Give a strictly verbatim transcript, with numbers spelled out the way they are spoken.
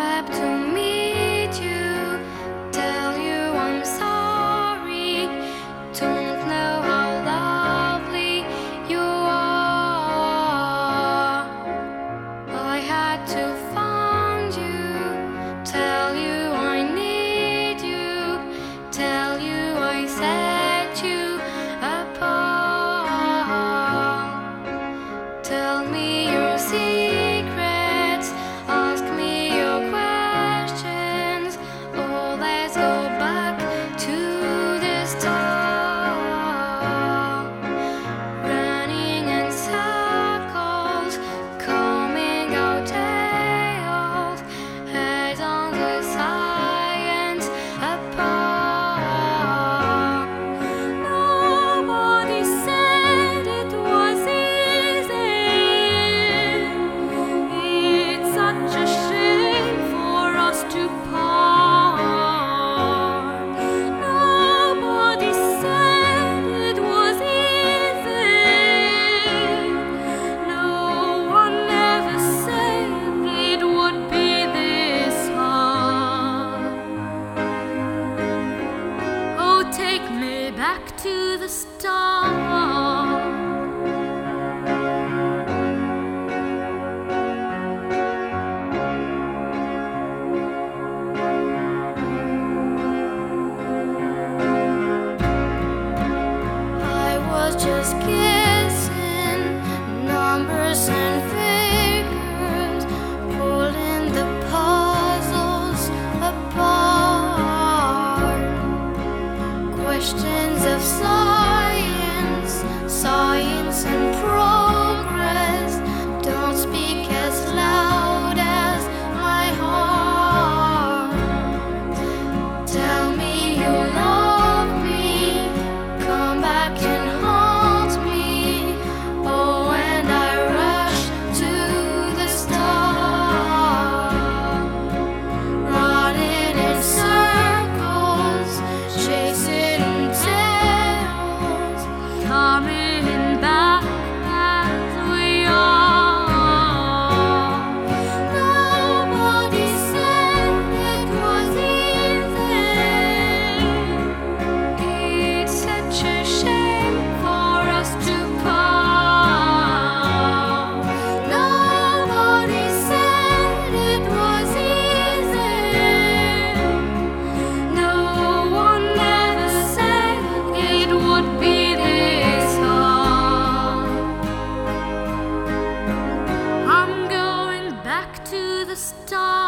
Happy to meet you, tell you I'm sorry. Don't know how lovely you are. I had to find you, tell you I need you, tell you I set you apart. Tell me your secrets, ask me your questions. Oh, let's go back to the start. Running in circles, coming out tails, heads on the science apart. Nobody said it was easy. It's such a shame for us to part. Nobody said it was easy. No one ever said it would be this hard. Oh, take me back to the start. I was just guessing numbers and figures, pulling the puzzles apart. Questions of science, science and progress don't speak as loud as my heart. Tell me you love me, come back and haunt me. Oh, and I rush to the start, running in circles, chasing tails, coming back as we are. Nobody said it was easy. It's such a shame for us to part. Nobody said it was easy. No one ever said it would be this hard. I'm going back to the start.